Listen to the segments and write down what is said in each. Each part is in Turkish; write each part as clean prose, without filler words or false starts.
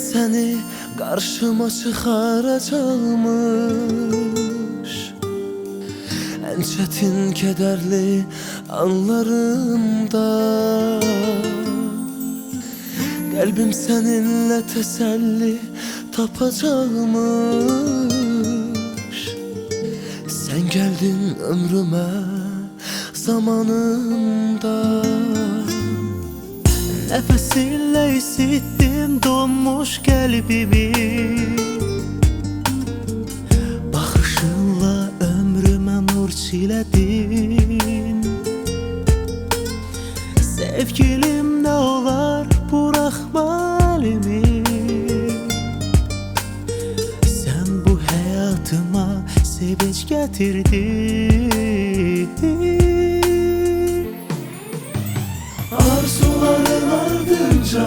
seni karşıma çıkaracakmış. En çetin kederli anlarımda kalbim seninle teselli tapacakmış. Sen geldin ömrüme zamanında. Nefesinle isittin donmuş kalbimi, bakışınla ömrüme nur çiledin. Sevgilim ne olar bırakma elimi, sen bu hayatıma sevinç getirdin. Arzuların ardınca,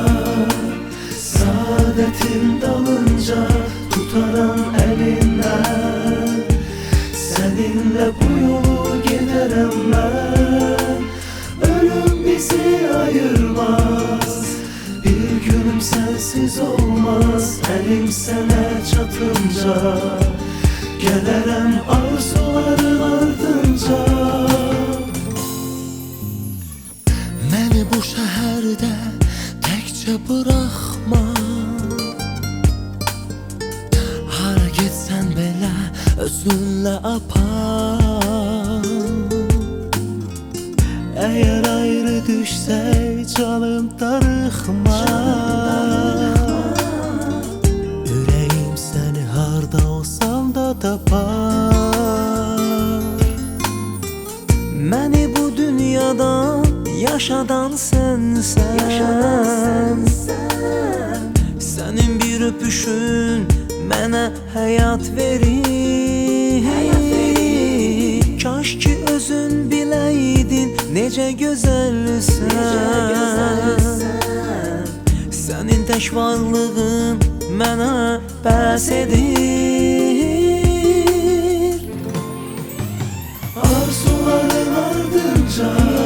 saadetin dalınca tutaram elinden. Seninle bu yolu giderim ben. Ölüm bizi ayırmaz, bir günüm sensiz olmaz. Elim sana çatınca gelirim arzuların ardınca. Məni bu şəhərdə təkcə bıraxma, hara getsən belə özünlə apar. Eğer ayrı düşsek canım darıxma, yüreğim seni harda olsam da tapar. Məni bu dünyadan yaşadan sensen, senin bir öpüşün mənə həyat verir. Kaş ki özün biləydin necə gözəlsən. Sənin tək varlığın mənə bəs edir. Arzuların ardınca,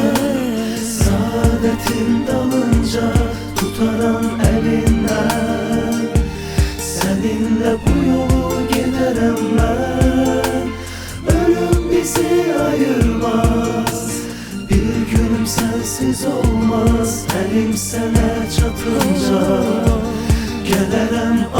saadetin dalınca tutaram elinden. Seninle bu yolu giderim ben. Ölüm bizi ayırmaz, bir günüm sensiz olmaz. Elim sana çatınca gelirim